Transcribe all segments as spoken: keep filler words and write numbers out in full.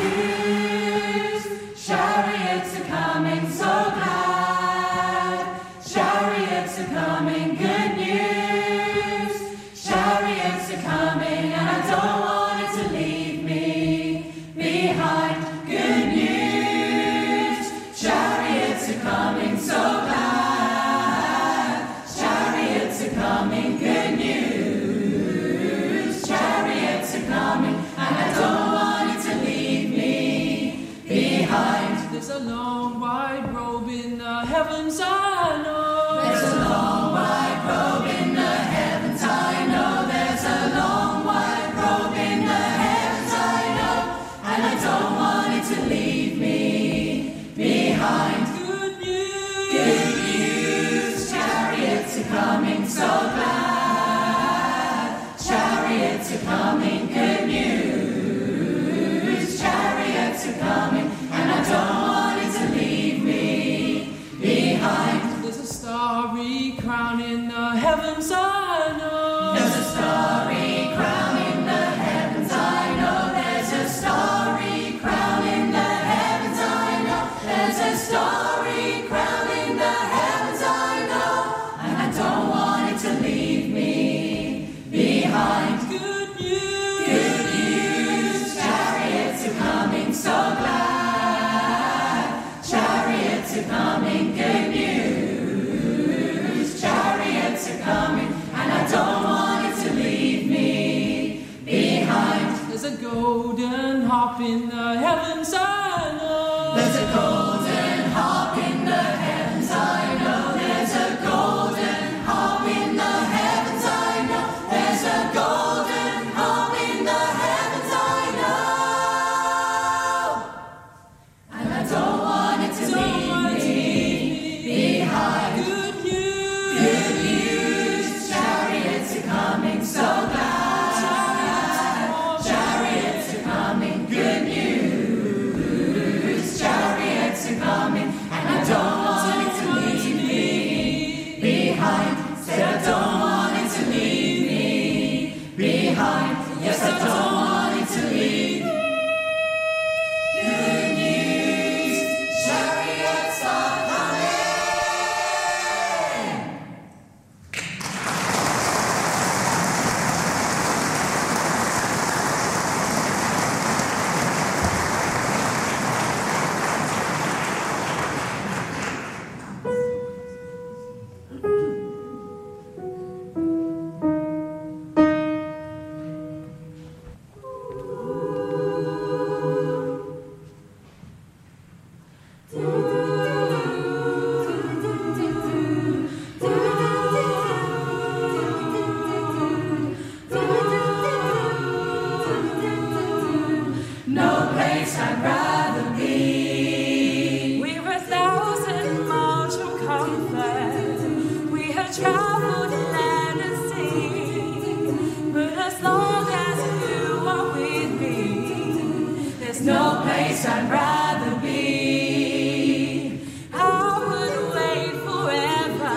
news. Chariots are coming, so glad. Chariots are coming, good news. Chariots are coming, and I don't want it to leave me behind. Good news. Chariots are coming, so glad. Chariots are coming, good news. Chariots are coming, and I don't want it to leave me behind. There's a long white robe in the heavens, I know. There's a long white robe in the heavens, I know. There's a long white robe in the heavens, I know. And I don't want it to leave me behind. Good news. Good news. Chariots are coming, so glad. Chariots are coming, good news. Chariots are coming, and I don't want it to leave me behind. There's a starry crown in the heavens, I know. There's a starry crown in the heavens, I know. There's a starry crown in the heavens, I know. There's a starry crown in the heavens, I know. And I don't want it to leave me behind. Good news. Good news. Chariots are coming, so glad. Chariots are coming, good news. Chariots are coming, and I don't want it to leave me behind. There's a golden harp in the heavens, I know. There's a golden harp in the heavens, I know. There's a golden harp in the heavens, I know. There's a golden harp in the heavens, I know. And I don't want it to leave me behind. Good news. Good news. Chariots are coming, so glad. Chariots are coming, good news. Chariots are coming, and I don't want it to leave me behind. Said I don't want it to leave me behind. Yes, I don't want it to leave. Good news. Chariots are coming. No place I'd rather be. We're a thousand miles from comfort. We have traveled land and sea. But as long as you are with me, there's No place I'd rather be. I would wait forever,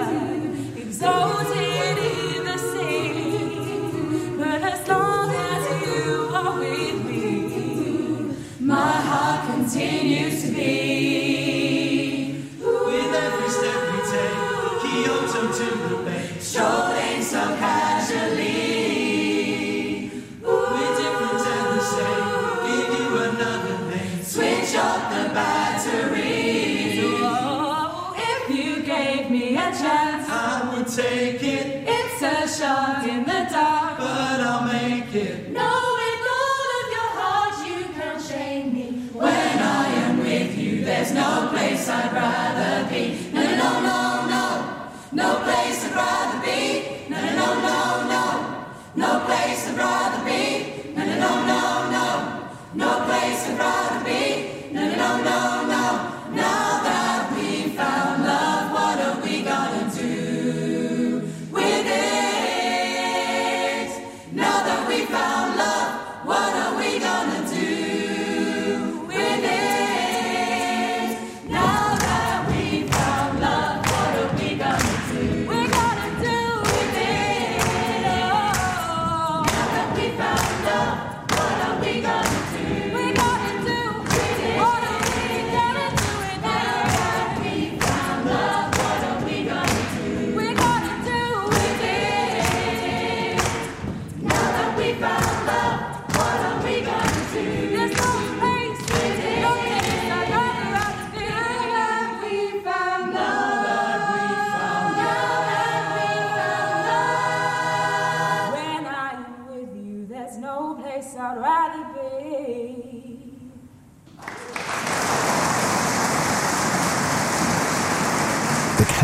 exalted in the sea. But as long as you are with me, My heart continues to beat. With every step we take, Kyoto to the bay. Strolling so casually. We're different and the same. Give you another name. Switch off the battery. oh, if you gave me a chance, I would take it, it's a shot in the dark. but I'll make it. No, with all of your heart you can't shame me. When I am with you, there's no place I'd rather be. No, no, no, no, no place I'd rather be. No, no, no, no, no place I'd rather be. No, no, no, no, no, no place I'd rather be. No, no, no, no, no. Now that we found love, what are we gonna do with it? Now that we found love.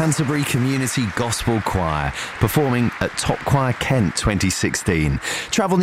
Canterbury Community Gospel Choir, performing at Top Choir Kent twenty sixteen. Travel